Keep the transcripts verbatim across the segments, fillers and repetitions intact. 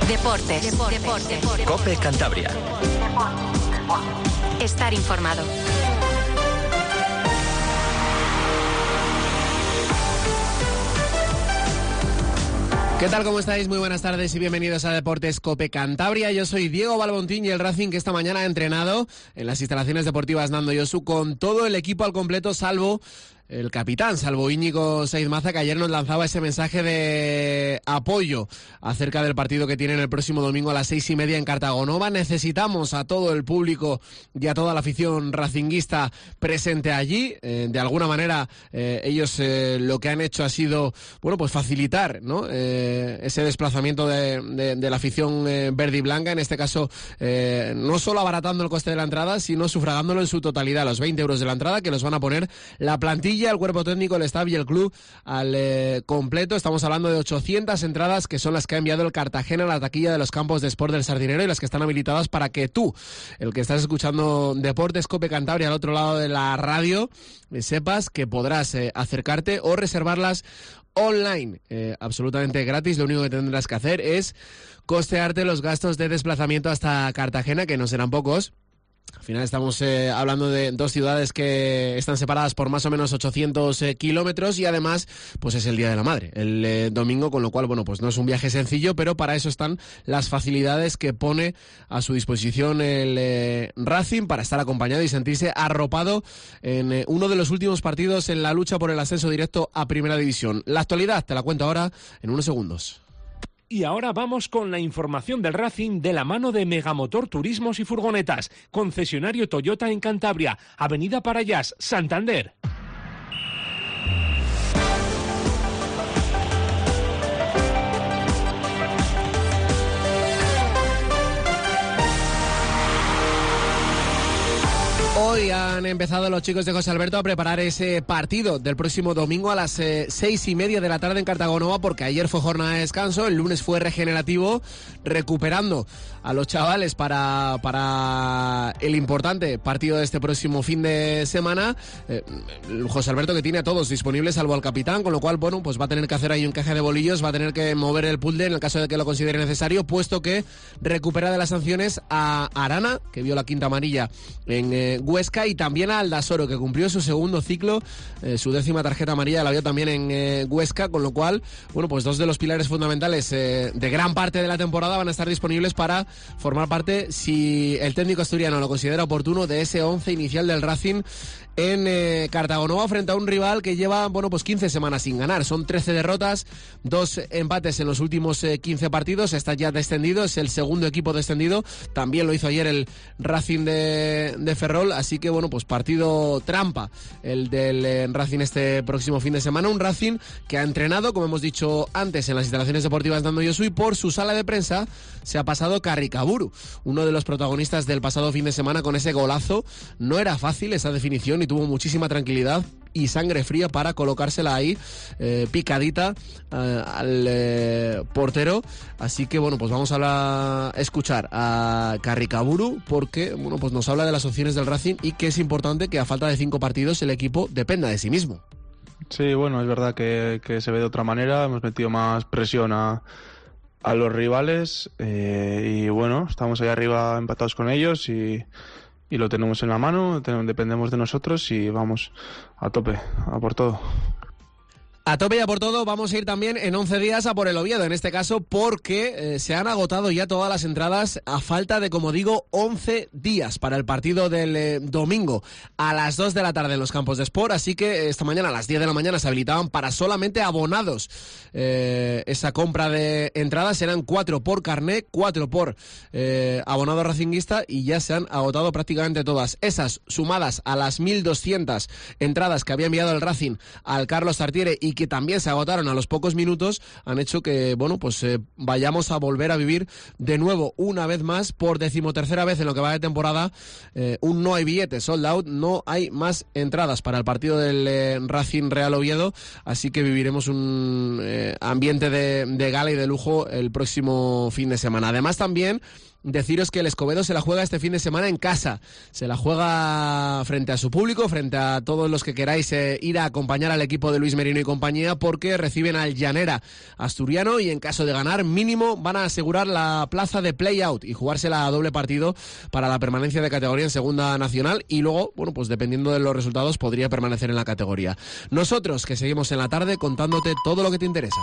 Deportes. Deportes. Deportes. COPE Cantabria. Estar informado. ¿Qué tal? ¿Cómo estáis? Muy buenas tardes y bienvenidos a Deportes COPE Cantabria. Yo soy Diego Balbontín y el Racing, que esta mañana ha entrenado en las instalaciones deportivas Nando Yosu con todo el equipo al completo, salvo el capitán, salvo Íñigo Saiz Maza, que ayer nos lanzaba ese mensaje de apoyo acerca del partido que tienen el próximo domingo a las seis y media en Cartagonova. Necesitamos a todo el público y a toda la afición racinguista presente allí. Eh, de alguna manera, eh, ellos eh, lo que han hecho ha sido, bueno, pues facilitar, ¿no? Eh, ese desplazamiento de, de, de la afición eh, verde y blanca, en este caso, eh, no solo abaratando el coste de la entrada, sino sufragándolo en su totalidad, los veinte euros de la entrada, que los van a poner la plantilla, el cuerpo técnico, el staff y el club al eh, completo. Estamos hablando de ochocientas entradas, que son las que ha enviado el Cartagena a la taquilla de los campos de Sport del Sardinero y las que están habilitadas para que tú, el que estás escuchando Deportes COPE Cantabria al otro lado de la radio, eh, sepas que podrás eh, acercarte o reservarlas online, eh, absolutamente gratis. Lo único que tendrás que hacer es costearte los gastos de desplazamiento hasta Cartagena, que no serán pocos. Al final estamos eh, hablando de dos ciudades que están separadas por más o menos ochocientos eh, kilómetros y además pues es el Día de la Madre, el eh, domingo, con lo cual, bueno, pues no es un viaje sencillo, pero para eso están las facilidades que pone a su disposición el eh, Racing para estar acompañado y sentirse arropado en eh, uno de los últimos partidos en la lucha por el ascenso directo a Primera División. La actualidad te la cuento ahora en unos segundos. Y ahora vamos con la información del Racing de la mano de Megamotor Turismos y Furgonetas, concesionario Toyota en Cantabria, Avenida Parayas, Santander. Hoy han empezado los chicos de José Alberto a preparar ese partido del próximo domingo a las eh, seis y media de la tarde en Cartagonova, porque ayer fue jornada de descanso, el lunes fue regenerativo, recuperando a los chavales para, para el importante partido de este próximo fin de semana. Eh, José Alberto, que tiene a todos disponibles salvo al capitán, con lo cual, bueno, pues va a tener que hacer ahí un caje de bolillos, va a tener que mover el puzzle en el caso de que lo considere necesario, puesto que recupera de las sanciones a Arana, que vio la quinta amarilla en eh, Huesca, y también a Aldasoro, que cumplió su segundo ciclo, eh, su décima tarjeta amarilla la vio también en eh, Huesca, con lo cual, bueno, pues dos de los pilares fundamentales eh, de gran parte de la temporada van a estar disponibles para formar parte, si el técnico asturiano lo considera oportuno, de ese once inicial del Racing en eh, Cartagonova, frente a un rival que lleva, bueno, pues quince semanas sin ganar. Son trece derrotas, dos empates en los últimos eh, quince partidos. Está ya descendido, es el segundo equipo descendido. También lo hizo ayer el Racing de, de Ferrol. Así que, bueno, pues partido trampa el del eh, Racing este próximo fin de semana. Un Racing que ha entrenado, como hemos dicho antes, en las instalaciones deportivas Nando Yosu, y por su sala de prensa se ha pasado Carricaburu, uno de los protagonistas del pasado fin de semana con ese golazo. No era fácil esa definición y tuvo muchísima tranquilidad y sangre fría para colocársela ahí eh, picadita eh, al eh, portero. Así que, bueno, pues vamos a la, escuchar a Carricaburu, porque, bueno, pues nos habla de las opciones del Racing y que es importante que a falta de cinco partidos el equipo dependa de sí mismo. Sí, bueno, es verdad que, que se ve de otra manera. Hemos metido más presión a, a los rivales eh, y, bueno, estamos ahí arriba empatados con ellos y y lo tenemos en la mano, tenemos, dependemos de nosotros y vamos a tope, a por todo. A tope y a por todo. Vamos a ir también en once días a por el Oviedo, en este caso porque eh, se han agotado ya todas las entradas a falta de, como digo, once días para el partido del eh, domingo a las dos de la tarde en los campos de Sport. Así que eh, esta mañana a las diez de la mañana se habilitaban para solamente abonados. Eh, esa compra de entradas eran cuatro por carné, cuatro por eh, abonado racinguista, y ya se han agotado prácticamente todas. Esas sumadas a las mil doscientas entradas que había enviado el Racing al Carlos Tartiere y que también se agotaron a los pocos minutos, han hecho que, bueno, pues eh, vayamos a volver a vivir de nuevo, una vez más, por decimotercera vez en lo que va de temporada, eh, un no hay billetes, sold out, no hay más entradas para el partido del eh, Racing Real Oviedo, así que viviremos un eh, ambiente de, de gala y de lujo el próximo fin de semana. Además, también deciros que el Escobedo se la juega este fin de semana en casa. Se la juega frente a su público, frente a todos los que queráis eh, ir a acompañar al equipo de Luis Merino y compañía, porque reciben al Llanera asturiano y en caso de ganar, mínimo van a asegurar la plaza de play-out y jugársela a doble partido para la permanencia de categoría en Segunda Nacional y luego, bueno, pues dependiendo de los resultados podría permanecer en la categoría. Nosotros que seguimos en la tarde contándote todo lo que te interesa.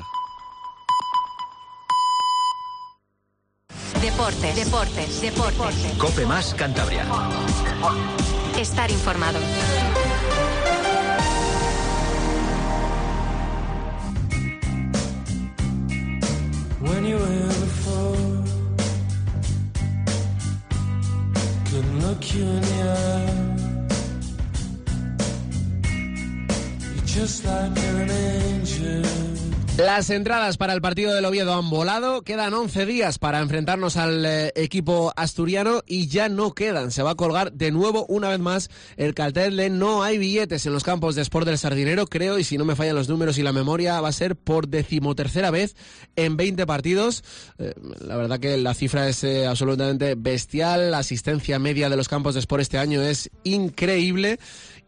Deportes, deportes, deportes. Cope Más Cantabria. Estar informado. When you were before, couldn't look you in the eye. You're just like an angel. Las entradas para el partido del Oviedo han volado, quedan once días para enfrentarnos al eh, equipo asturiano y ya no quedan, se va a colgar de nuevo una vez más el cartel de no hay billetes en los campos de Sport del Sardinero, creo, y si no me fallan los números y la memoria, va a ser por decimotercera vez en veinte partidos, eh, la verdad que la cifra es eh, absolutamente bestial, la asistencia media de los campos de Sport este año es increíble.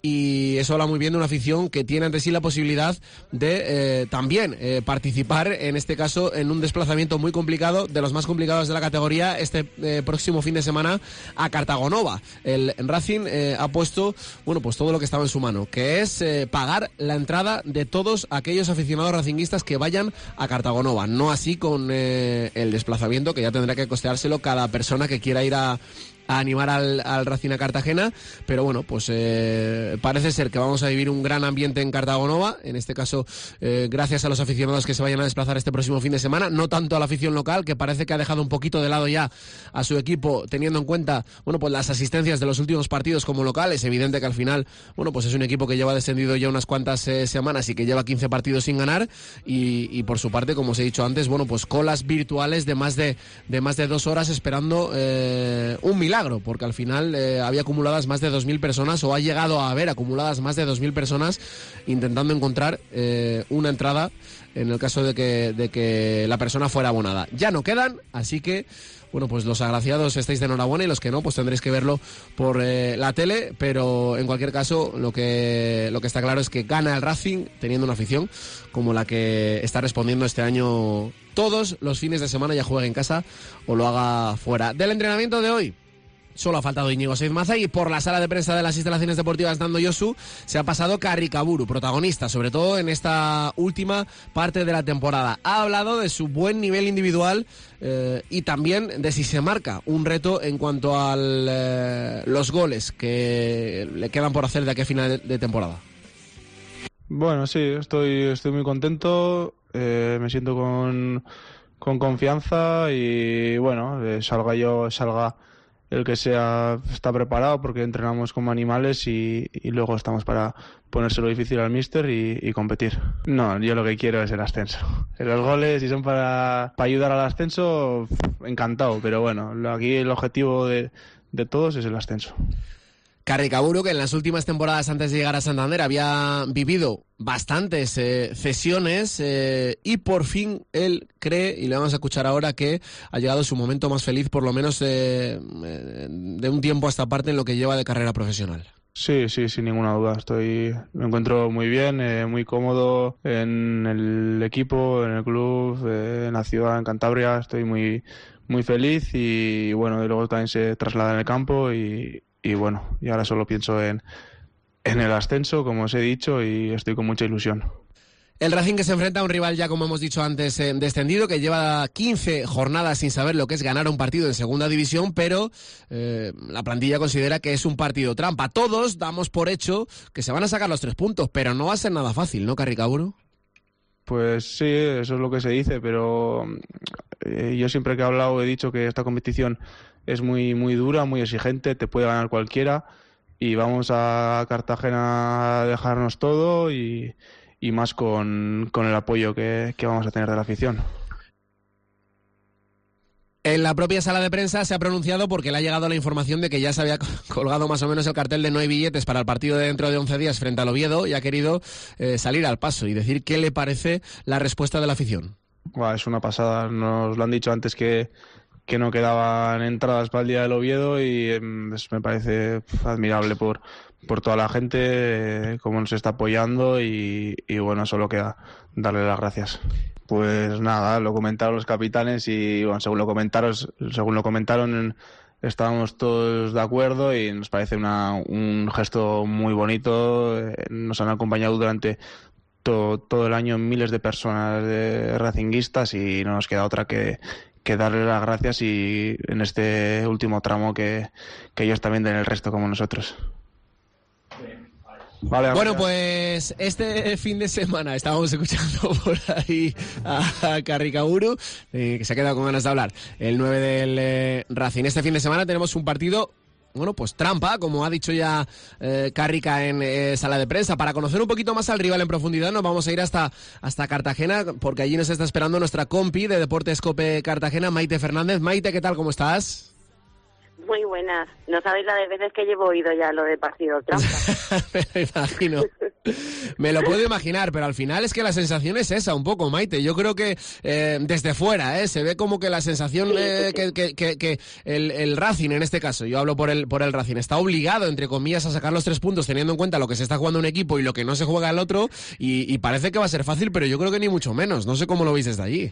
Y eso habla muy bien de una afición que tiene ante sí la posibilidad de eh, también eh, participar, en este caso, en un desplazamiento muy complicado, de los más complicados de la categoría, este eh, próximo fin de semana a Cartagonova. El Racing eh, ha puesto, bueno, pues todo lo que estaba en su mano, que es eh, pagar la entrada de todos aquellos aficionados racinguistas que vayan a Cartagonova. No así con eh, el desplazamiento, que ya tendrá que costeárselo cada persona que quiera ir a a animar al, al Racing a Cartagena, pero bueno, pues eh, parece ser que vamos a vivir un gran ambiente en Cartagonova, en este caso eh, gracias a los aficionados que se vayan a desplazar este próximo fin de semana, no tanto a la afición local, que parece que ha dejado un poquito de lado ya a su equipo, teniendo en cuenta, bueno, pues las asistencias de los últimos partidos como local. Es evidente que al final, bueno, pues es un equipo que lleva descendido ya unas cuantas eh, semanas y que lleva quince partidos sin ganar, y, y por su parte, como os he dicho antes, bueno, pues colas virtuales de más de, de más de dos horas esperando eh, un milagro, porque al final eh, había acumuladas más de dos mil personas, o ha llegado a haber acumuladas más de dos mil personas intentando encontrar eh, una entrada en el caso de que, de que la persona fuera abonada. Ya no quedan, así que bueno, pues los agraciados estáis de enhorabuena, y los que no, pues tendréis que verlo por eh, la tele, pero en cualquier caso lo que, lo que está claro es que gana el Racing teniendo una afición como la que está respondiendo este año todos los fines de semana, ya juegue en casa o lo haga fuera. Del entrenamiento de hoy solo ha faltado Íñigo Saiz Maza, y por la sala de prensa de las instalaciones deportivas Nando Yosu se ha pasado Carricaburu, protagonista sobre todo en esta última parte de la temporada. Ha hablado de su buen nivel individual eh, y también de si se marca un reto en cuanto a eh, los goles que le quedan por hacer de aquí a final de temporada. Bueno, sí, estoy, estoy muy contento, eh, me siento con, con confianza y bueno, eh, salga yo, salga el que sea, está preparado, porque entrenamos como animales y, y luego estamos para ponérselo difícil al míster y, y competir. No, yo lo que quiero es el ascenso. Los goles, si son para, para ayudar al ascenso, encantado, pero bueno, aquí el objetivo de, de todos es el ascenso. Carricaburu, que en las últimas temporadas antes de llegar a Santander había vivido bastantes eh, cesiones eh, y por fin él cree, y le vamos a escuchar ahora, que ha llegado su momento más feliz, por lo menos eh, de un tiempo a esta parte en lo que lleva de carrera profesional. Sí, sí, sin ninguna duda. Estoy, me encuentro muy bien, eh, muy cómodo en el equipo, en el club, eh, en la ciudad, en Cantabria. Estoy muy, muy feliz y bueno, y luego también se traslada en el campo y Y bueno, y ahora solo pienso en, en el ascenso, como os he dicho, y estoy con mucha ilusión. El Racing, que se enfrenta a un rival ya, como hemos dicho antes, eh, descendido, que lleva quince jornadas sin saber lo que es ganar un partido en segunda división, pero eh, la plantilla considera que es un partido trampa. Todos damos por hecho que se van a sacar los tres puntos, pero no va a ser nada fácil, ¿no, Carricaburu? Pues sí, eso es lo que se dice, pero eh, yo siempre que he hablado he dicho que esta competición es muy muy dura, muy exigente, te puede ganar cualquiera, y vamos a Cartagena a dejarnos todo y, y más con, con el apoyo que, que vamos a tener de la afición. En la propia sala de prensa se ha pronunciado porque le ha llegado la información de que ya se había colgado más o menos el cartel de no hay billetes para el partido de dentro de once días frente al Oviedo, y ha querido eh, salir al paso y decir qué le parece la respuesta de la afición. Buah, es una pasada, nos lo han dicho antes que que no quedaban entradas para el día del Oviedo y eh, pues me parece admirable por, por toda la gente, eh, cómo nos está apoyando y, y bueno, solo queda darle las gracias. Pues nada, lo comentaron los capitanes y bueno, según lo comentaron, según lo comentaron estábamos todos de acuerdo y nos parece una, un gesto muy bonito. Nos han acompañado durante todo, todo el año miles de personas de racinguistas y no nos queda otra que, que darle las gracias y en este último tramo que, que ellos también den el resto como nosotros. Vale, bueno, pues este fin de semana estábamos escuchando por ahí a Carricauru, eh, que se ha quedado con ganas de hablar, el nueve del eh, Racing. Este fin de semana tenemos un partido, bueno, pues trampa, como ha dicho ya eh, Carrica en eh, sala de prensa. Para conocer un poquito más al rival en profundidad nos vamos a ir hasta, hasta Cartagena, porque allí nos está esperando nuestra compi de Deportes Cope Cartagena, Maite Fernández. Maite, ¿qué tal? ¿Cómo estás? Muy buenas. No sabéis la de veces que llevo oído ya lo de partido trampa. Me lo imagino. Me lo puedo imaginar, pero al final es que la sensación es esa un poco, Maite. Yo creo que eh, desde fuera eh, se ve como que la sensación sí, eh, sí, sí. que, que, que el, el Racing, en este caso, yo hablo por el, por el Racing, está obligado, entre comillas, a sacar los tres puntos teniendo en cuenta lo que se está jugando un equipo y lo que no se juega el otro, y, y parece que va a ser fácil, pero yo creo que ni mucho menos. No sé cómo lo veis desde allí.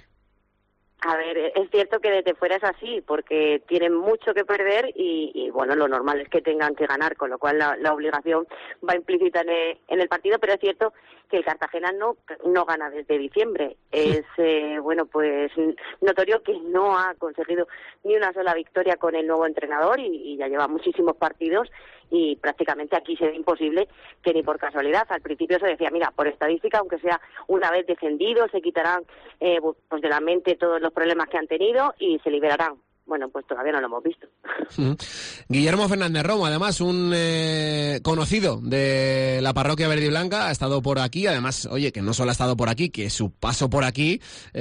A ver, es cierto que desde fuera es así, porque tienen mucho que perder y, y bueno, lo normal es que tengan que ganar, con lo cual la, la obligación va implícita en el, en el partido, pero es cierto que el Cartagena no no gana desde diciembre. Es, eh, bueno, pues notorio que no ha conseguido ni una sola victoria con el nuevo entrenador y, y ya lleva muchísimos partidos y prácticamente aquí se ve imposible que ni por casualidad. Al principio se decía, mira, por estadística, aunque sea una vez defendido, se quitarán eh, pues de la mente todos los problemas que han tenido y se liberarán. Bueno, pues todavía no lo hemos visto. Guillermo Fernández Romo, además, un eh, conocido de la parroquia verde y blanca, ha estado por aquí. Además, oye, que no solo ha estado por aquí, que su paso por aquí...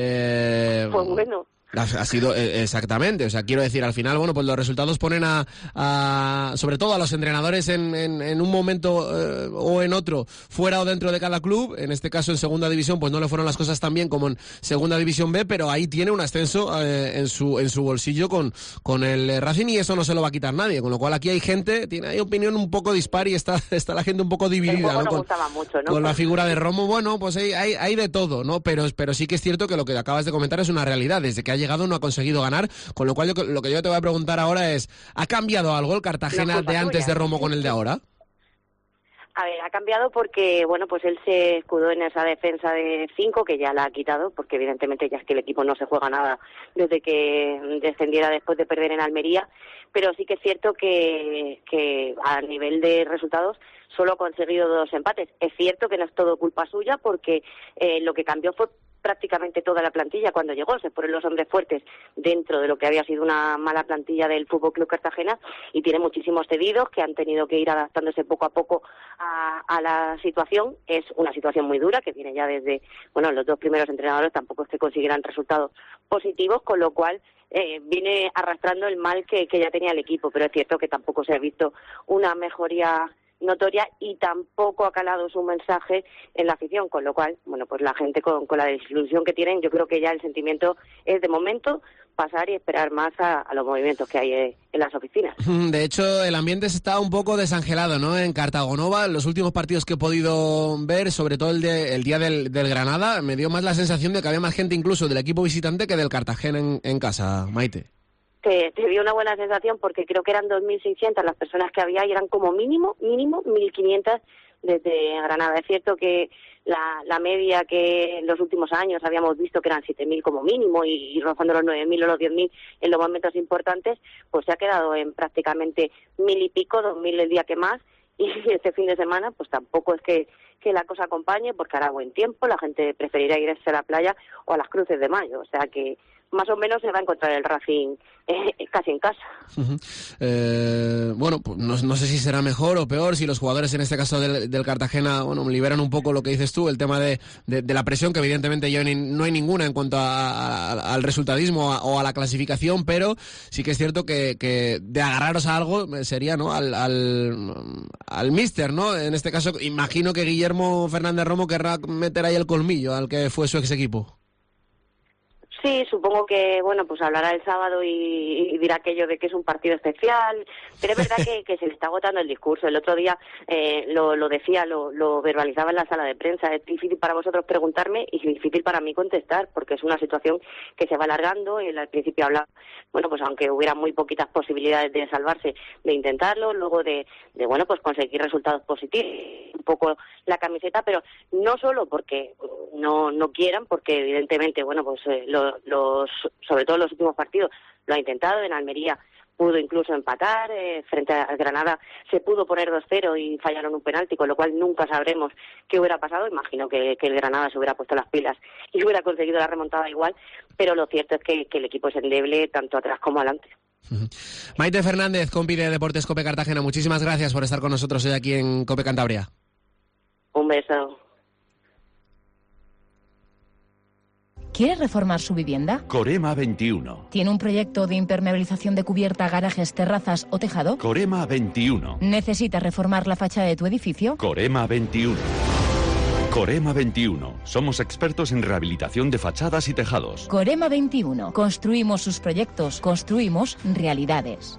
Eh, pues bueno... Ha sido eh, exactamente, o sea, quiero decir, al final, bueno, pues los resultados ponen a, a sobre todo a los entrenadores en, en, en un momento eh, o en otro, fuera o dentro de cada club. En este caso, en segunda división, pues no le fueron las cosas tan bien como en segunda división B, pero ahí tiene un ascenso eh, en su en su bolsillo con, con el Racing y eso no se lo va a quitar nadie, con lo cual aquí hay gente, tiene hay opinión un poco dispar y está, está la gente un poco dividida, ¿no? No Con, mucho, ¿no? con la figura de Romo. Bueno, pues hay, hay, hay de todo, ¿no? Pero, pero sí que es cierto que lo que acabas de comentar es una realidad, desde que ha llegado no ha conseguido ganar, con lo cual yo, lo que yo te voy a preguntar ahora es, ¿ha cambiado algo el Cartagena de antes tuya. de Romo con el de ahora? A ver, ha cambiado porque, bueno, pues él se escudó en esa defensa de cinco, que ya la ha quitado, porque evidentemente ya es que el equipo no se juega nada desde que descendiera después de perder en Almería, pero sí que es cierto que, que a nivel de resultados solo ha conseguido dos empates. Es cierto que no es todo culpa suya, porque eh, lo que cambió fue prácticamente toda la plantilla cuando llegó, se fueron los hombres fuertes dentro de lo que había sido una mala plantilla del Fútbol Club Cartagena y tiene muchísimos cedidos que han tenido que ir adaptándose poco a poco a, a la situación. Es una situación muy dura que viene ya desde, bueno, los dos primeros entrenadores tampoco es que consiguieran resultados positivos, con lo cual eh, viene arrastrando el mal que, que ya tenía el equipo, pero es cierto que tampoco se ha visto una mejoría notoria y tampoco ha calado su mensaje en la afición, con lo cual, bueno, pues la gente con, con la desilusión que tienen, yo creo que ya el sentimiento es de momento pasar y esperar más a, a los movimientos que hay en, en las oficinas. De hecho, el ambiente está un poco desangelado, ¿no? En Cartagonova, los últimos partidos que he podido ver, sobre todo el, de, el día del, del Granada, me dio más la sensación de que había más gente incluso del equipo visitante que del Cartagena en, en casa, Maite. Te, te dio una buena sensación porque creo que eran dos mil seiscientas las personas que había y eran como mínimo, mínimo mil quinientas desde Granada. Es cierto que la, la media que en los últimos años habíamos visto que eran siete mil como mínimo y, y rozando los nueve mil o los diez mil en los momentos importantes, pues se ha quedado en prácticamente mil y pico, dos mil el día que más. Y este fin de semana pues tampoco es que, que la cosa acompañe porque hará buen tiempo, la gente preferirá irse a la playa o a las Cruces de Mayo, o sea que más o menos se va a encontrar el Racing eh, casi en casa. Uh-huh. Eh, bueno, pues no, no sé si será mejor o peor, si los jugadores en este caso del, del Cartagena, bueno, liberan un poco lo que dices tú, el tema de, de, de la presión, que evidentemente ya no hay ninguna en cuanto a, a, al resultadismo a, o a la clasificación, pero sí que es cierto que, que de agarraros a algo sería, ¿no?, al, al, al míster, ¿no? En este caso, imagino que Guillermo Fernández Romo querrá meter ahí el colmillo al que fue su ex equipo. Sí, supongo que, bueno, pues hablará el sábado y, y dirá aquello de que es un partido especial, pero es verdad que, que se le está agotando el discurso. El otro día eh, lo, lo decía, lo, lo verbalizaba en la sala de prensa. Es difícil para vosotros preguntarme y difícil para mí contestar, porque es una situación que se va alargando. Él al principio hablaba, bueno, pues aunque hubiera muy poquitas posibilidades de salvarse, de intentarlo, luego de, de bueno, pues conseguir resultados positivos, un poco la camiseta, pero no solo porque no, no quieran, porque evidentemente, bueno, pues eh, lo, los, sobre todo en los últimos partidos lo ha intentado. En Almería pudo incluso empatar, eh, frente a Granada se pudo poner dos cero y fallaron un penalti, con lo cual nunca sabremos qué hubiera pasado. Imagino que, que el Granada se hubiera puesto las pilas y hubiera conseguido la remontada igual, pero lo cierto es que, que el equipo es endeble tanto atrás como adelante. Maite Fernández, compi de Deportes Cope Cartagena, muchísimas gracias por estar con nosotros hoy aquí en Cope Cantabria. Un beso. ¿Quiere reformar su vivienda? Corema veintiuno. ¿Tiene un proyecto de impermeabilización de cubierta, garajes, terrazas o tejado? Corema veintiuno. ¿Necesita reformar la fachada de tu edificio? Corema veintiuno. Corema veintiuno. Somos expertos en rehabilitación de fachadas y tejados. Corema veintiuno. Construimos sus proyectos, construimos realidades.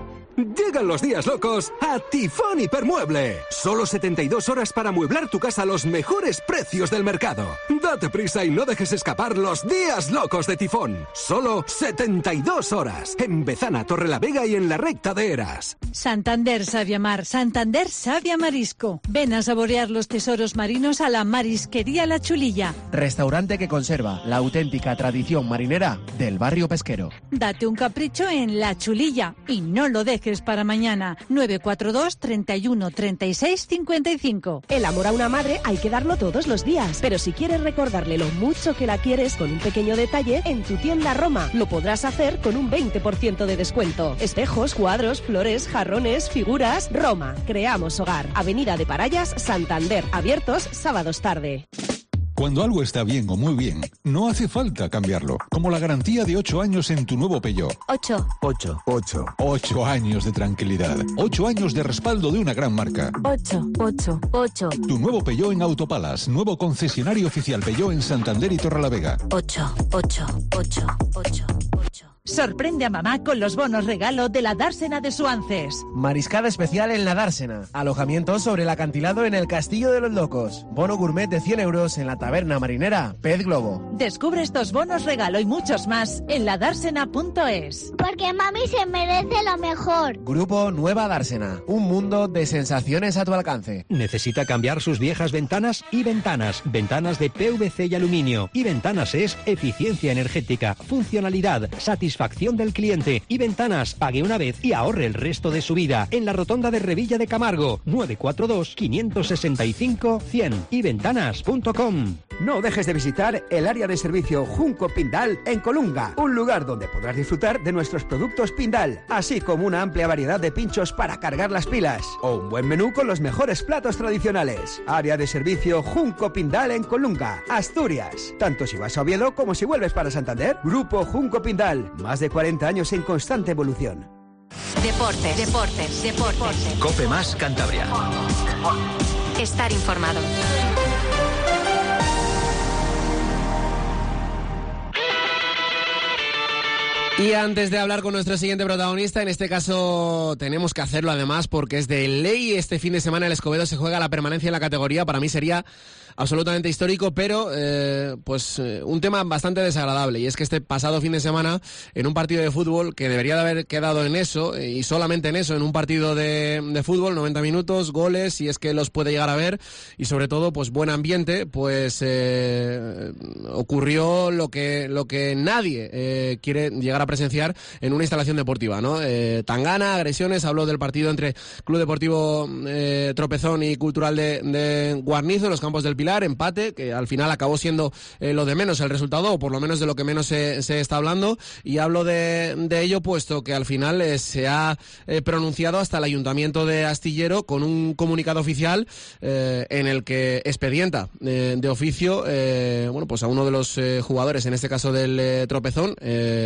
Llegan los días locos a Tifón Hipermueble. Solo setenta y dos horas para amueblar tu casa a los mejores precios del mercado. Date prisa y no dejes escapar los días locos de Tifón. Solo setenta y dos horas. En Bezana, Torrelavega y en la recta de Eras. Santander Savia Mar, Santander Savia Marisco. Ven a saborear los tesoros marinos a la Marisquería La Chulilla. Restaurante que conserva la auténtica tradición marinera del barrio pesquero. Date un capricho en La Chulilla y no lo dejes para mañana. nueve cuatro dos, treinta y uno, treinta y seis, cincuenta y cinco. El amor a una madre hay que darlo todos los días, pero si quieres recordarle lo mucho que la quieres con un pequeño detalle, en tu tienda Roma lo podrás hacer con un veinte por ciento de descuento. Espejos, cuadros, flores, jarrones, figuras. Roma, creamos hogar. Avenida de Parayas, Santander. Abiertos sábados tarde. Cuando algo está bien o muy bien, no hace falta cambiarlo. Como la garantía de ocho años en tu nuevo Peugeot. Ocho. Ocho. Ocho. Ocho años de tranquilidad. Ocho años de respaldo de una gran marca. Ocho. Ocho. Ocho. Tu nuevo Peugeot en Autopalas. Nuevo concesionario oficial Peugeot en Santander y Torrelavega. Ocho. Ocho. Ocho. Ocho. Ocho. Sorprende a mamá con los bonos regalo de la dársena de Suances. Mariscada especial en la dársena. Alojamiento sobre el acantilado en el Castillo de los Locos. Bono gourmet de cien euros en la taberna marinera Pez Globo. Descubre estos bonos regalo y muchos más en la dársena punto es. Porque mami se merece lo mejor. Grupo Nueva Dársena. Un mundo de sensaciones a tu alcance. ¿Necesita cambiar sus viejas ventanas? Y Ventanas. Ventanas de P V C y aluminio. Y Ventanas es eficiencia energética, funcionalidad, satisfacción del cliente. Y Ventanas, pague una vez y ahorre el resto de su vida. En la rotonda de Revilla de Camargo, nueve cuatro dos, cinco seis cinco, cien y ventanas punto com. No dejes de visitar el área de servicio Junco Pindal en Colunga, un lugar donde podrás disfrutar de nuestros productos Pindal, así como una amplia variedad de pinchos para cargar las pilas, o un buen menú con los mejores platos tradicionales. Área de servicio Junco Pindal en Colunga, Asturias. Tanto si vas a Oviedo como si vuelves para Santander. Grupo Junco Pindal, más de cuarenta años en constante evolución. Deportes, deportes, deportes. Cope Más Cantabria. Estar informado. Y antes de hablar con nuestro siguiente protagonista, en este caso tenemos que hacerlo además porque es de ley. Este fin de semana el Escobedo se juega la permanencia en la categoría. Para mí sería absolutamente histórico, pero eh, pues eh, un tema bastante desagradable, y es que este pasado fin de semana, en un partido de fútbol que debería de haber quedado en eso, eh, y solamente en eso, en un partido de, de fútbol, noventa minutos, goles, si es que los puede llegar a ver, y sobre todo pues buen ambiente, pues eh, ocurrió lo que, lo que nadie eh, quiere llegar a presenciar en una instalación deportiva, ¿no? Eh, tangana, agresiones. Habló del partido entre Club Deportivo eh, Tropezón y Cultural de, de Guarnizo, en los campos del Pilar, empate, que al final acabó siendo eh, lo de menos el resultado, o por lo menos de lo que menos se, se está hablando, y hablo de, de ello puesto que al final eh, se ha eh, pronunciado hasta el Ayuntamiento de Astillero con un comunicado oficial eh, en el que expedienta eh, de oficio eh, bueno, pues a uno de los eh, jugadores, en este caso del eh, Tropezón, eh,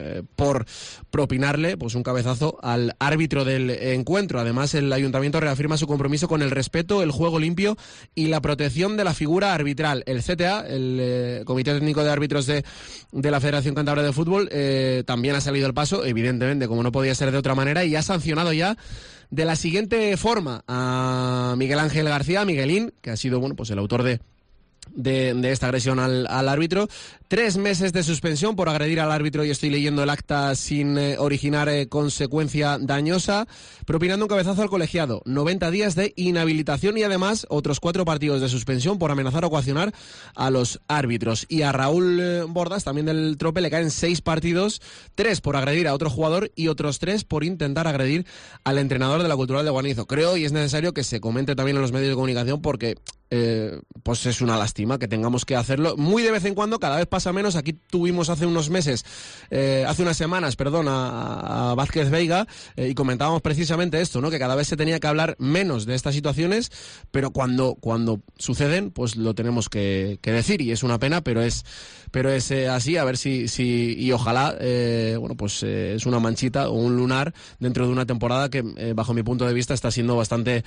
eh, por propinarle pues un cabezazo al árbitro del encuentro. Además, el ayuntamiento reafirma su compromiso con el respeto, el juego limpio y la protección de la figura arbitral. El C T A, el eh, Comité Técnico de Árbitros de, de la Federación Cántabra de Fútbol, eh, también ha salido al paso, evidentemente, como no podía ser de otra manera, y ha sancionado ya de la siguiente forma a Miguel Ángel García, Miguelín, que ha sido bueno pues el autor de De, de esta agresión al, al árbitro. Tres meses de suspensión por agredir al árbitro, y estoy leyendo el acta, sin eh, originar eh, consecuencia dañosa, propinando un cabezazo al colegiado, noventa días de inhabilitación y además otros cuatro partidos de suspensión por amenazar o coaccionar a los árbitros. Y a Raúl eh, Bordas, también del Trope, le caen seis partidos, tres por agredir a otro jugador y otros tres por intentar agredir al entrenador de la Cultural de Guanizo. Creo y es necesario que se comente también en los medios de comunicación porque Eh, pues es una lástima que tengamos que hacerlo muy de vez en cuando, cada vez pasa menos. Aquí tuvimos hace unos meses, eh, hace unas semanas, perdón, a, a Vázquez Veiga, eh, y comentábamos precisamente esto, ¿no? Que cada vez se tenía que hablar menos de estas situaciones, pero cuando, cuando suceden, pues lo tenemos que, que decir, y es una pena, pero es, pero es eh, así. A ver si, si y ojalá, eh, bueno, pues eh, es una manchita o un lunar dentro de una temporada que, eh, bajo mi punto de vista, está siendo bastante,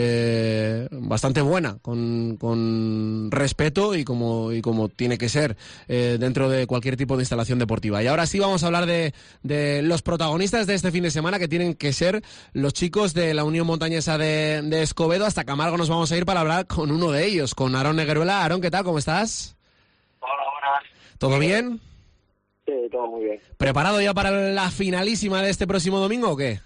eh, bastante buena, con con respeto y como y como tiene que ser eh, dentro de cualquier tipo de instalación deportiva. Y ahora sí vamos a hablar de, de los protagonistas de este fin de semana, que tienen que ser los chicos de la Unión Montañesa de, de Escobedo. Hasta Camargo nos vamos a ir para hablar con uno de ellos, con Aarón Negueruela. Aarón, ¿qué tal? ¿Cómo estás? Hola, buenas. ¿Todo bien? Sí, todo muy bien. ¿Preparado ya para la finalísima de este próximo domingo o qué?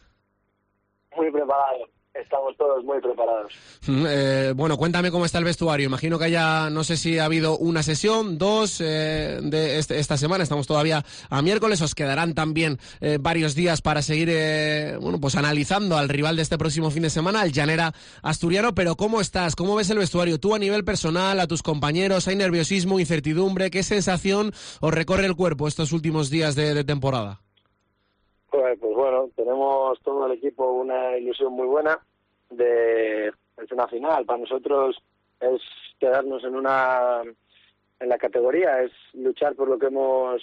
Muy preparado. Estamos todos muy preparados. Eh, bueno, cuéntame cómo está el vestuario. Imagino que haya, no sé si ha habido una sesión, dos eh, de este, esta semana. Estamos todavía a miércoles. Os quedarán también eh, varios días para seguir, eh, bueno, pues analizando al rival de este próximo fin de semana, el Llanera asturiano. Pero ¿cómo estás? ¿Cómo ves el vestuario? Tú a nivel personal, a tus compañeros, ¿hay nerviosismo, incertidumbre? ¿Qué sensación os recorre el cuerpo estos últimos días de, de temporada? Pues, pues bueno, tenemos todo el equipo una ilusión muy buena de es una final. Para nosotros es quedarnos en una en la categoría, es luchar por lo que hemos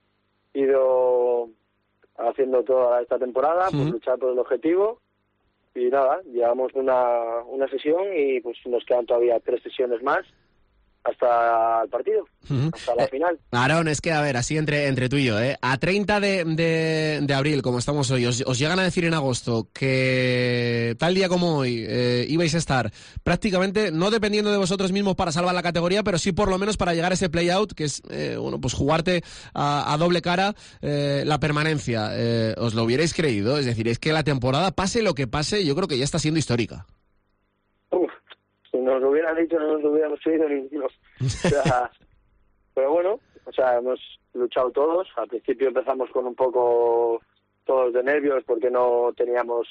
ido haciendo toda esta temporada, Sí. por luchar por el objetivo. Y nada, llevamos una, una sesión y pues nos quedan todavía tres sesiones más hasta el partido, Uh-huh. hasta la eh, final. Aarón, es que, a ver, así entre, entre tú y yo, ¿eh? A treinta de, de, de abril, como estamos hoy, os, os llegan a decir en agosto que tal día como hoy eh, ibais a estar prácticamente, no dependiendo de vosotros mismos para salvar la categoría, pero sí por lo menos para llegar a ese play-out, que es, eh, bueno, pues jugarte a, a doble cara eh, la permanencia. Eh, ¿Os lo hubierais creído? Es decir, es que la temporada, pase lo que pase, yo creo que ya está siendo histórica. Uf, si nos lo hubieran dicho no nos lo hubiéramos creído ninguno. O sea, pero bueno, o sea, hemos luchado todos. Al principio empezamos con un poco todos de nervios porque no teníamos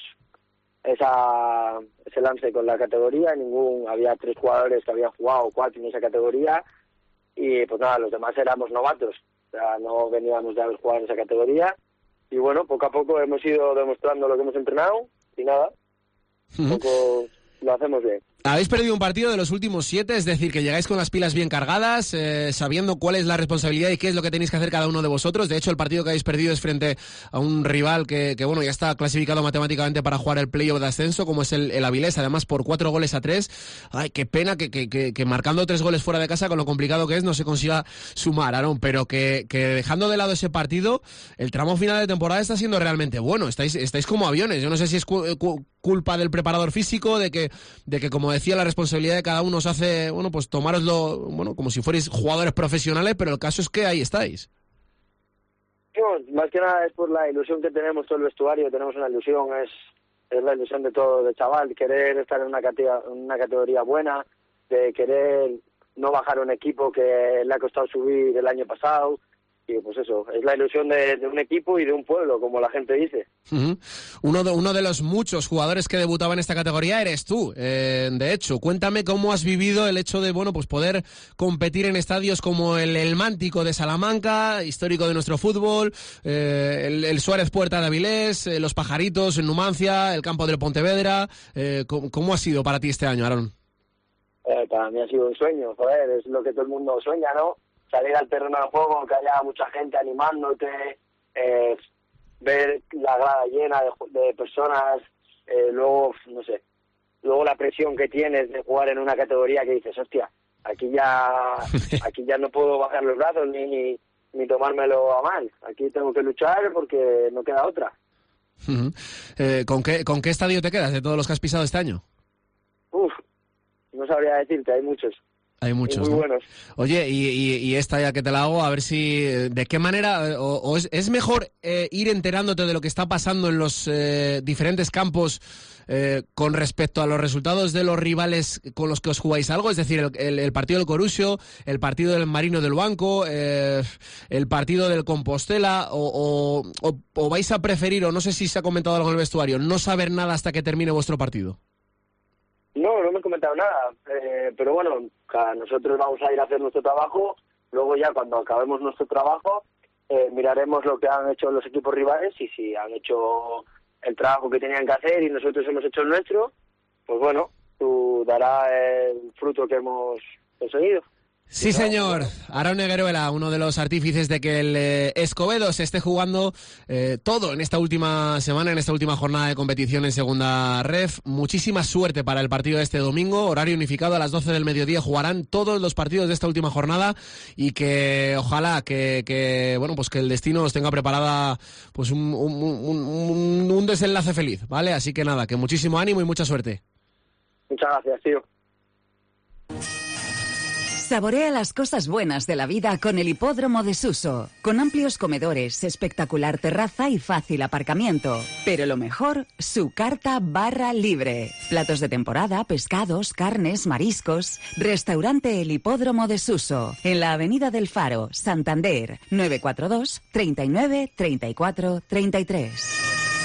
esa ese lance con la categoría. Ningún había tres jugadores que habían jugado, cuatro en esa categoría, y pues nada, los demás éramos novatos. O sea, no veníamos de haber jugado en esa categoría. Y bueno, poco a poco hemos ido demostrando lo que hemos entrenado y nada, un poco lo hacemos bien. Habéis perdido un partido de los últimos siete, es decir, que llegáis con las pilas bien cargadas, eh, sabiendo cuál es la responsabilidad y qué es lo que tenéis que hacer cada uno de vosotros. De hecho, el partido que habéis perdido es frente a un rival que, que bueno, ya está clasificado matemáticamente para jugar el playoff de ascenso, como es el, el Avilés, además por cuatro goles a tres. Ay, qué pena que, que, que, que marcando tres goles fuera de casa, con lo complicado que es, no se consiga sumar, Aarón, pero que, que dejando de lado ese partido, el tramo final de temporada está siendo realmente bueno. Estáis, estáis como aviones. Yo no sé si es cu- cu- culpa del preparador físico, de que, de que, como decía, la responsabilidad de cada uno os hace, bueno, pues tomároslo, bueno, como si fuerais jugadores profesionales, pero el caso es que ahí estáis. No, más que nada es por la ilusión que tenemos todo el vestuario. Tenemos una ilusión, es es la ilusión de todo, de chaval, querer estar en una categoría, una categoría buena, de querer no bajar un equipo que le ha costado subir el año pasado. Y pues eso, es la ilusión de, de un equipo y de un pueblo, como la gente dice. Uh-huh. Uno, de, uno de los muchos jugadores que debutaba en esta categoría eres tú, eh, de hecho. Cuéntame cómo has vivido el hecho de, bueno, pues poder competir en estadios como el, el Mántico de Salamanca, histórico de nuestro fútbol, eh, el, el Suárez Puerta de Avilés, eh, los Pajaritos en Numancia, el campo del Pontevedra. Eh, ¿cómo, ¿Cómo ha sido para ti este año, Aarón? Eh, para mí ha sido un sueño, joder, es lo que todo el mundo sueña, ¿no? Salir al terreno de juego, que haya mucha gente animándote, eh, ver la grada llena de, de personas, eh, luego, no sé, luego la presión que tienes de jugar en una categoría que dices, hostia, aquí ya aquí ya no puedo bajar los brazos ni, ni tomármelo a mal, aquí tengo que luchar porque no queda otra. Uh-huh. eh, ¿con qué, ¿Con qué estadio te quedas de todos los que has pisado este año? Uf, no sabría decirte, hay muchos. Hay muchos, muy ¿no? buenos. Oye, y, y, y esta ya que te la hago, a ver si, ¿de qué manera, o, o es, es mejor eh, ir enterándote de lo que está pasando en los eh, diferentes campos eh, con respecto a los resultados de los rivales con los que os jugáis algo? Es decir, el, el, el partido del Corusio, el partido del Marino del Banco, eh, el partido del Compostela, o, o, o, o vais a preferir, o no sé si se ha comentado algo en el vestuario, no saber nada hasta que termine vuestro partido. No, no me he comentado nada, eh, pero bueno, nosotros vamos a ir a hacer nuestro trabajo, luego ya cuando acabemos nuestro trabajo eh, miraremos lo que han hecho los equipos rivales y si han hecho el trabajo que tenían que hacer y nosotros hemos hecho el nuestro, pues bueno, tú darás el fruto que hemos conseguido. Sí, señor. Arón Negueruela, uno de los artífices de que el eh, Escobedo se esté jugando eh, todo en esta última semana, en esta última jornada de competición en Segunda Ref. Muchísima suerte para el partido de este domingo. Horario unificado a las doce del mediodía. Jugarán todos los partidos de esta última jornada y que ojalá que, que bueno, pues que el destino os tenga preparada pues un, un, un, un desenlace feliz, ¿vale? Así que nada, que muchísimo ánimo y mucha suerte. Muchas gracias, tío. Saborea las cosas buenas de la vida con el Hipódromo de Suso, con amplios comedores, espectacular terraza y fácil aparcamiento. Pero lo mejor, su carta barra libre. Platos de temporada, pescados, carnes, mariscos. Restaurante El Hipódromo de Suso, en la Avenida del Faro, Santander, nueve cuatro dos, treinta y nueve, treinta y cuatro, treinta y tres.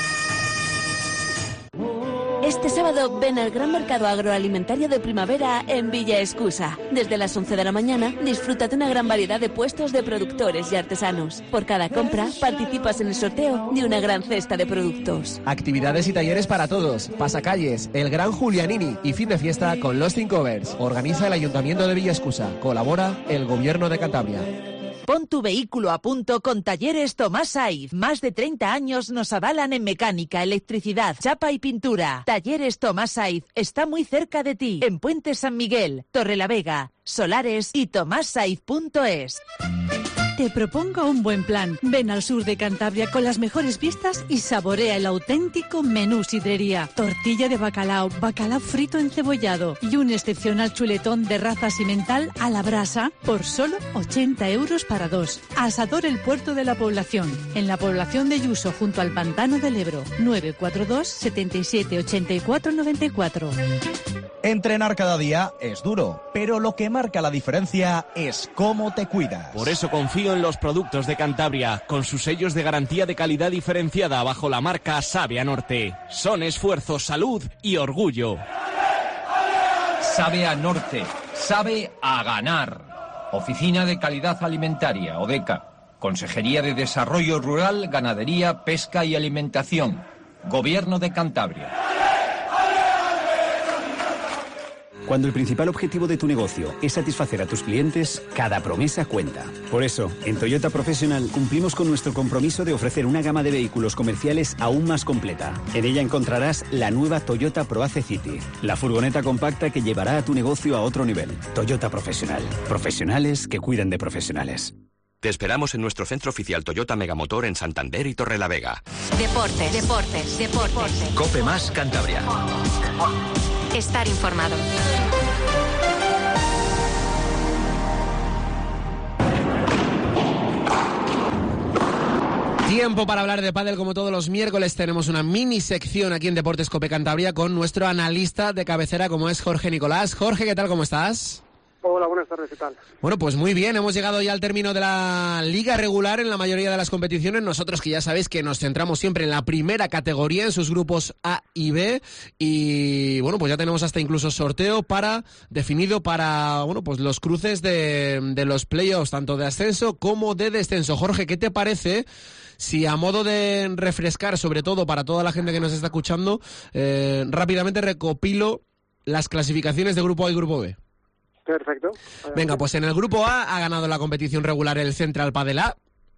Este sábado ven al gran mercado agroalimentario de primavera en Villa Escusa. Desde las once de la mañana disfruta de una gran variedad de puestos de productores y artesanos. Por cada compra participas en el sorteo de una gran cesta de productos. Actividades y talleres para todos, pasacalles, el Gran Julianini y fin de fiesta con Lost in Covers. Organiza el Ayuntamiento de Villa Escusa. Colabora el Gobierno de Cantabria. Pon tu vehículo a punto con Talleres Tomás Saiz. Más de treinta años nos avalan en mecánica, electricidad, chapa y pintura. Talleres Tomás Saiz está muy cerca de ti. En Puente San Miguel, Torrelavega, Solares y tomás saiz punto es. Te propongo un buen plan. Ven al sur de Cantabria con las mejores vistas y saborea el auténtico menú sidrería. Tortilla de bacalao, bacalao frito encebollado y un excepcional chuletón de raza simental a la brasa por solo ochenta euros para dos. Asador El Puerto de la Población, en la población de Yuso junto al Pantano del Ebro. nueve cuatro dos, setenta y siete, ochenta y cuatro, noventa y cuatro. Entrenar cada día es duro, pero lo que marca la diferencia es cómo te cuidas. Por eso confío en los productos de Cantabria, con sus sellos de garantía de calidad diferenciada bajo la marca Sabe a Norte. Son esfuerzo, salud y orgullo. Sabe a Norte, sabe a ganar. Oficina de Calidad Alimentaria, ODECA. Consejería de Desarrollo Rural, Ganadería, Pesca y Alimentación. Gobierno de Cantabria. Cuando el principal objetivo de tu negocio es satisfacer a tus clientes, cada promesa cuenta. Por eso, en Toyota Professional cumplimos con nuestro compromiso de ofrecer una gama de vehículos comerciales aún más completa. En ella encontrarás la nueva Toyota ProAce City, la furgoneta compacta que llevará a tu negocio a otro nivel. Toyota Professional. Profesionales que cuidan de profesionales. Te esperamos en nuestro centro oficial Toyota Megamotor en Santander y Torrelavega. Deportes, deportes, deportes. Cope Más Cantabria. Estar informado. Tiempo para hablar de pádel. Como todos los miércoles tenemos una mini sección aquí en Deportes Cope Cantabria con nuestro analista de cabecera como es Jorge Nicolás. Jorge, ¿qué tal? ¿Cómo estás? Hola, buenas tardes, ¿qué tal? Bueno, pues muy bien, hemos llegado ya al término de la liga regular en la mayoría de las competiciones. Nosotros que ya sabéis que nos centramos siempre en la primera categoría, en sus grupos A y B. Y bueno, pues ya tenemos hasta incluso sorteo para definido para bueno pues los cruces de, de los playoffs, tanto de ascenso como de descenso. Jorge, ¿qué te parece si a modo de refrescar, sobre todo para toda la gente que nos está escuchando, eh, rápidamente recopilo las clasificaciones de grupo A y grupo B? Perfecto. Venga, pues en el grupo A ha ganado la competición regular el Central Padel A,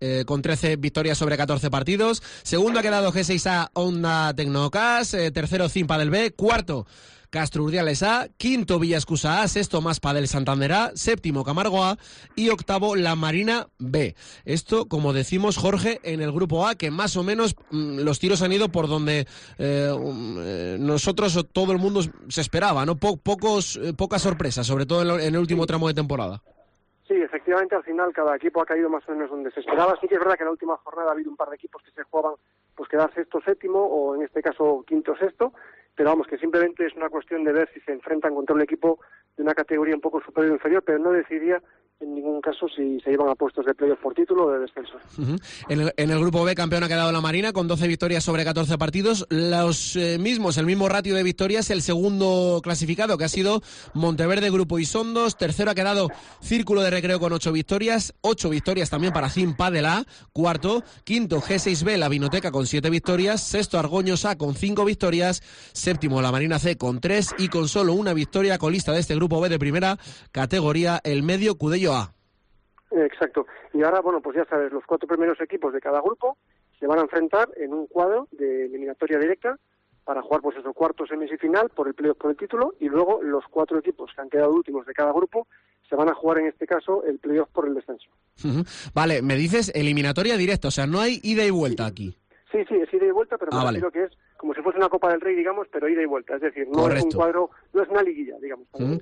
eh, con trece victorias sobre catorce partidos. Segundo ha quedado G seis A Onda Tecnocas, eh, tercero Zimpa del B, cuarto Castro Urdiales A, quinto Villascusa A, sexto Más Padel Santander A, séptimo Camargo A y octavo La Marina B. Esto, como decimos, Jorge, en el grupo A, que más o menos mmm, los tiros han ido por donde eh, eh, nosotros o todo el mundo se esperaba, ¿no? Po pocos, eh, pocas sorpresas, sobre todo en, lo, en el último tramo de temporada. Sí, efectivamente, al final cada equipo ha caído más o menos donde se esperaba. Sí que es verdad que en la última jornada ha habido un par de equipos que se jugaban pues quedar sexto, séptimo o en este caso quinto, sexto. Pero vamos, que simplemente es una cuestión de ver si se enfrentan contra un equipo de una categoría un poco superior o inferior, pero no decidiría en ningún caso si se iban a puestos de playoff por título o de descenso. Uh-huh. en, el, en el grupo B, campeón ha quedado la Marina con doce victorias sobre catorce partidos. Los eh, mismos, el mismo ratio de victorias, el segundo clasificado, que ha sido Monteverde Grupo Isondos. Tercero ha quedado Círculo de Recreo con ocho victorias. Ocho victorias también para Zimpa del A. Cuarto. Quinto, G seis B, la Vinoteca con siete victorias. Sexto, Argoños A con cinco victorias. Séptimo, la Marina C con tres. Y con solo una victoria, colista de este grupo B de primera categoría, el Medio Cudello A. Exacto. Y ahora, bueno, pues ya sabes, los cuatro primeros equipos de cada grupo se van a enfrentar en un cuadro de eliminatoria directa para jugar, pues eso, cuarto semifinal por el playoff por el título, y luego los cuatro equipos que han quedado últimos de cada grupo se van a jugar en este caso el playoff por el descenso. Uh-huh. Vale, me dices eliminatoria directa, o sea, no hay ida y vuelta aquí. Sí, sí, es ida y vuelta, pero ah, me vale. refiero que es como si fuese una Copa del Rey, digamos, pero ida y vuelta. Es decir, no Correcto. es un cuadro, no es una liguilla, digamos. Mm.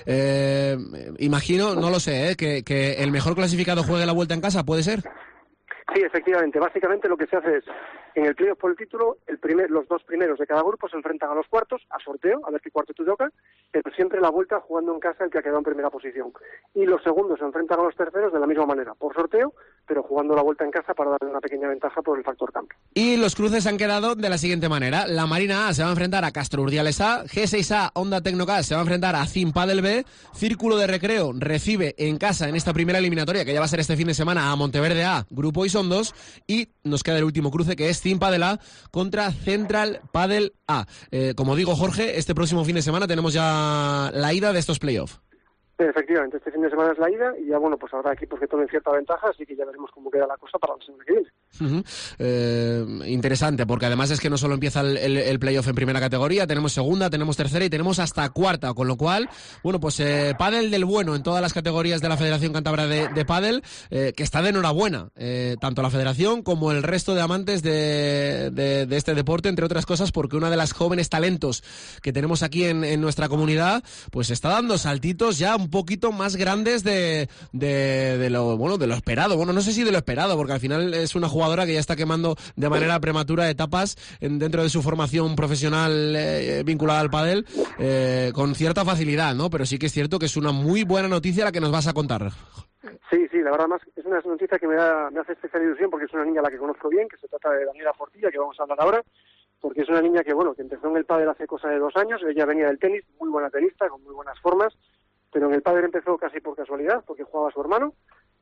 Eh, imagino, no lo sé, ¿eh? que, que el mejor clasificado juegue la vuelta en casa, ¿puede ser? Sí, efectivamente. Básicamente lo que se hace es, en el playoff por el título, el primer, los dos primeros de cada grupo se enfrentan a los cuartos, a sorteo, a ver qué cuarto te toca, pero siempre la vuelta jugando en casa el que ha quedado en primera posición. Y los segundos se enfrentan a los terceros de la misma manera, por sorteo, pero jugando la vuelta en casa para darle una pequeña ventaja por el factor campo. Y los cruces han quedado de la siguiente manera. La Marina A se va a enfrentar a Castro Urdiales A, G seis A Onda Tecnocas se va a enfrentar a Zimpa del B, Círculo de Recreo recibe en casa en esta primera eliminatoria, que ya va a ser este fin de semana, a Monteverde A, Grupo Isondos, y nos queda el último cruce, que es Zimpa del A contra Central Padel A. Eh, como digo, Jorge, este próximo fin de semana tenemos ya la ida de estos playoffs. Efectivamente, este fin de semana es la ida y ya, bueno, pues habrá equipos que tomen cierta ventaja, así que ya veremos cómo queda la cosa para la semana que viene. Uh-huh. eh, interesante, porque además es que no solo empieza el, el, el playoff en primera categoría, tenemos segunda, tenemos tercera y tenemos hasta cuarta, con lo cual, bueno, pues eh, pádel del bueno en todas las categorías de la Federación Cántabra de, de Pádel, eh, que está de enhorabuena, eh, tanto la Federación como el resto de amantes de, de, de este deporte, entre otras cosas, porque una de las jóvenes talentos que tenemos aquí en, en nuestra comunidad, pues está dando saltitos ya un poquito más grandes de, de, de lo bueno de lo esperado. Bueno, no sé si de lo esperado, porque al final es una jugadora que ya está quemando de manera prematura etapas en, dentro de su formación profesional eh, vinculada al pádel eh, con cierta facilidad, ¿no? Pero sí que es cierto que es una muy buena noticia la que nos vas a contar. Sí, sí, la verdad más es una noticia que me, da, me hace especial ilusión porque es una niña a la que conozco bien, que se trata de Daniela Portilla, que vamos a hablar ahora, porque es una niña que, bueno, que empezó en el pádel hace cosa de dos años, ella venía del tenis, muy buena tenista, con muy buenas formas, pero en el pádel empezó casi por casualidad, porque jugaba a su hermano,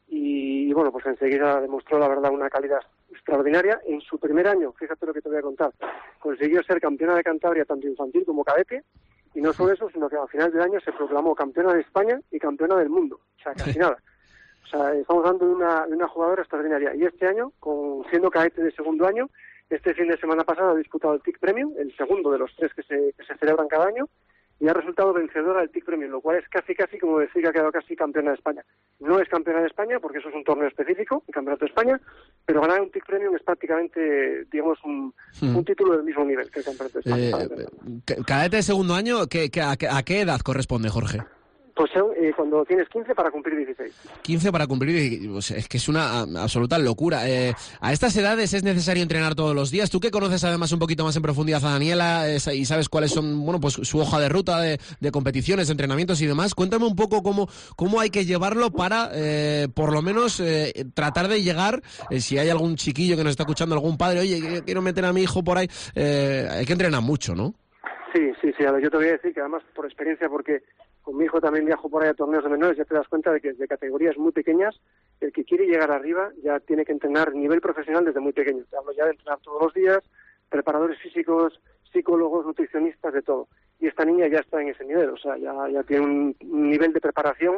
y, y bueno, pues enseguida demostró la verdad una calidad extraordinaria. En su primer año, fíjate lo que te voy a contar, consiguió ser campeona de Cantabria tanto infantil como cadete, y no solo eso, sino que al final del año se proclamó campeona de España y campeona del mundo, o sea, casi nada. O sea, estamos hablando de una, de una jugadora extraordinaria, y este año, con, siendo cadete de segundo año, este fin de semana pasado ha disputado el T I C Premium, el segundo de los tres que se, que se celebran cada año, y ha resultado vencedora del T I C Premium, lo cual es casi casi como decir que ha quedado casi campeona de España. No es campeona de España, porque eso es un torneo específico, el Campeonato de España, pero ganar un T I C Premium es prácticamente, digamos, un, hmm. un título del mismo nivel que el Campeonato de España. Eh, cadete de segundo año, ¿qué, qué, a, ¿a qué edad corresponde, Jorge? Pues eh, cuando tienes quince para cumplir dieciséis. quince para cumplir, pues es que es una absoluta locura. Eh, a estas edades es necesario entrenar todos los días. Tú que conoces además un poquito más en profundidad a Daniela eh, y sabes cuáles son, bueno, pues su hoja de ruta de, de competiciones, de entrenamientos y demás. Cuéntame un poco cómo, cómo hay que llevarlo para, eh, por lo menos, eh, tratar de llegar, eh, si hay algún chiquillo que nos está escuchando, algún padre, oye, quiero meter a mi hijo por ahí, eh, hay que entrenar mucho, ¿no? Sí, sí, sí. A ver, yo te voy a decir que además por experiencia, porque con mi hijo también viajo por ahí a torneos de menores, ya te das cuenta de que de categorías muy pequeñas, el que quiere llegar arriba ya tiene que entrenar nivel profesional desde muy pequeño. Te hablo ya de entrenar todos los días, preparadores físicos, psicólogos, nutricionistas, de todo. Y esta niña ya está en ese nivel, o sea, ya, ya tiene un, un nivel de preparación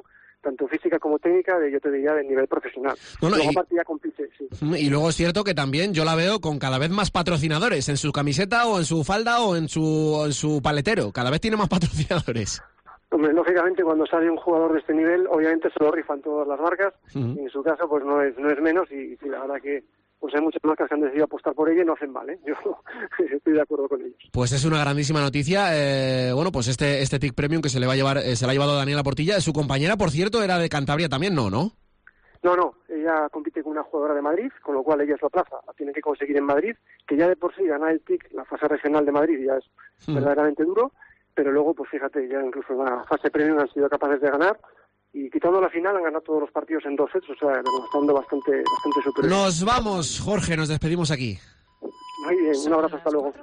tanto física como técnica, de, yo te diría, de nivel profesional. Bueno, luego y, aparte ya compite, sí. Y luego es cierto que también yo la veo con cada vez más patrocinadores, en su camiseta o en su falda o en su, en su paletero. Cada vez tiene más patrocinadores. Hombre, lógicamente cuando sale un jugador de este nivel, obviamente se lo rifan todas las marcas, uh-huh. y en su caso pues no es no es menos, y, y la verdad que pues hay muchas marcas que han decidido apostar por ella y no hacen mal, ¿eh? Yo estoy de acuerdo con ellos. Pues es una grandísima noticia. Eh, bueno, pues este este T I C Premium que se le va a llevar, eh, se le ha llevado Daniela Portilla. Su compañera, por cierto, era de Cantabria también, ¿no? ¿No? No, no, ella compite con una jugadora de Madrid, con lo cual ella es la plaza, la tiene que conseguir en Madrid, que ya de por sí ganar el T I C, la fase regional de Madrid, ya es uh-huh. verdaderamente duro. Pero luego, pues fíjate, ya incluso en la fase premium han sido capaces de ganar, y quitando la final han ganado todos los partidos en dos sets, o sea, demostrando bastante, bastante superior. Nos vamos, Jorge, nos despedimos aquí. Muy bien, un abrazo, hasta luego.